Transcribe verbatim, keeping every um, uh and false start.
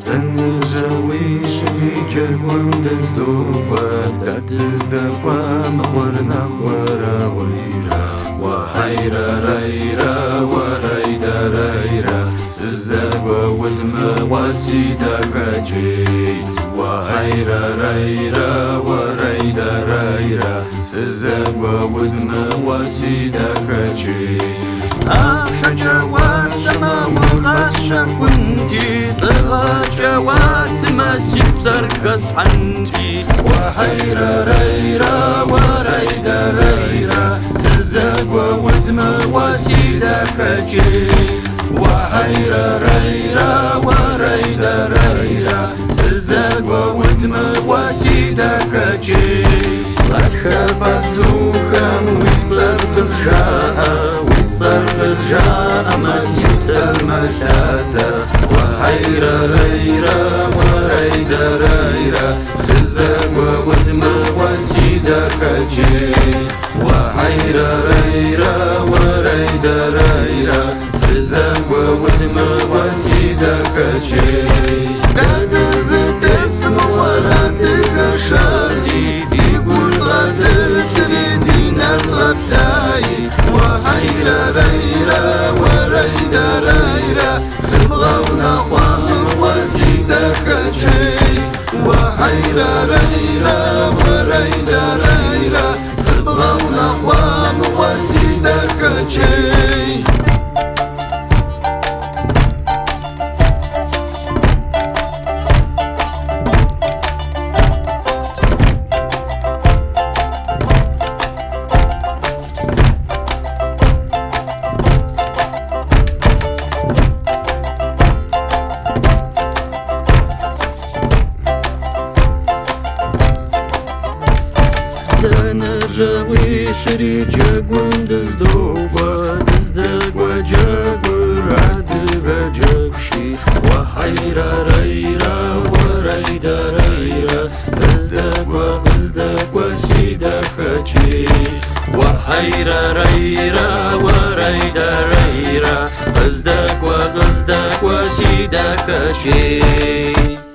زنجوي شريك وندز دوبا تدز دقوا مخورنا خورا ويرا وحيرا ريرا وريدا ريرا سزاقوا والمواسيدا كاجي وحيرا ريرا وريدا ريرا سزاقوا والمواسيدا كاجي شجوات شما وغاشا كنتي غاشوات ما سيبسر قصحنتي وحيرا ريرا وريدا ريرا سزاق ودم واسيدا كجي وحيرا ريرا وريدا ريرا سزاق ودم واسيدا كجي غتخبر زوخم ويتصرف جاء ويتصرف جاء ما سيكسر مكاتا وحيرا ريرا وريدا ريرا سزاق ودم واسيدا كجي وحيرا ريرا وريدا ريرا سزاق ودم واسيدا كجي قد زدت اسم ورادك شادي وحيرا ريرا وريدا ريرا سبغونا قوام وزيدا كجي وحيرا ريرا وريدا ريرا سبغونا قوام وزيدا كجي زنجوي شريك وندز دوبا دزدقوا جاقوا رادقا جاقشي وحيرا ريرا وريدا ريرا دزدقوا دزدقوا سيدا كجي وحيرا ريرا وريدا ريرا دزدقوا دزدقوا سيدا كجي